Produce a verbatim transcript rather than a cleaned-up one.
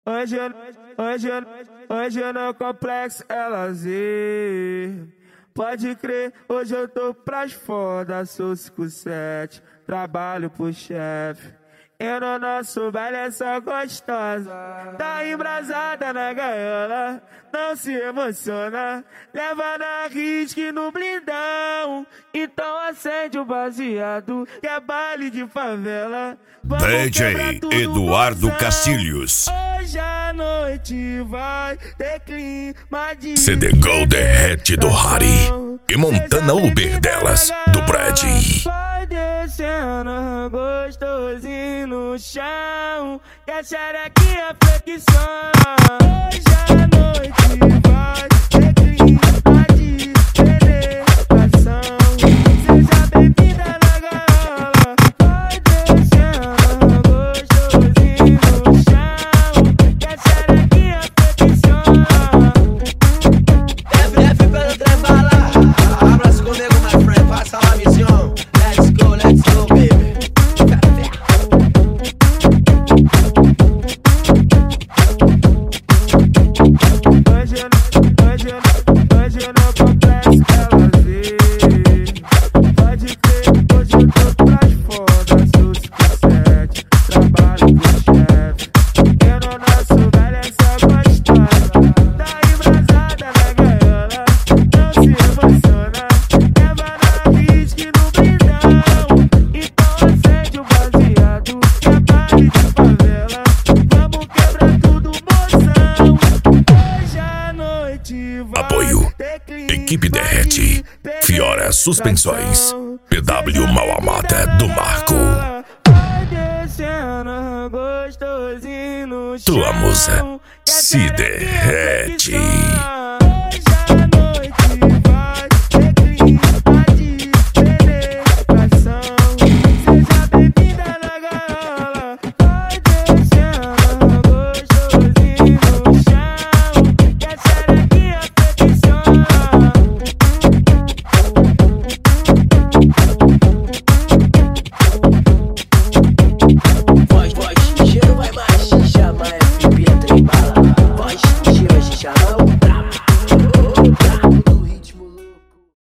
Hoje, hoje, hoje no complexo é lazer. Pode crer, hoje eu tô pras foda, sou cinco sete, trabalho pro chefe. Eu no nosso baile é só gostosa, tá embrasada na gaiola, não se emociona, leva na risque no blindão, então acende o baseado, que é baile de favela. Vamos D J Eduardo Castilhos. Hoje a noite vai ter clima de C D Gold derrete do Harry e Montana Uber delas, do Brad. Vai descendo gostosinho no chão, que a xerequinha flexiona. Hoje a noite vai ter clima de penetração. Seja bem-vinda na gaiola. Vai descendo gostosinho no chão, que a xerequinha flexiona. F F pelo trem bala, abraço comigo, my friend, passa a missão. Let's go, let's go, baby. Hoje, hoje, hoje no complexo é lazer. Pode crer, hoje eu tô pras foda, sou cinco sete, trabalho pro chefe. Eu no nosso baile é só gostosa, tá embrasada na gaiola, não se emociona, leva na risque no blindão, então acende o baseado, que é baile de favela. Vamos quebrar tudo, moção. Hoje a noite vai Apoio ter clima Equipe Derrete, de Fiora Suspensões, P W Mauamata do Marco. Vai descendo gostosinho no Tua chão, musa que a se xerequinha derrete. flexiona.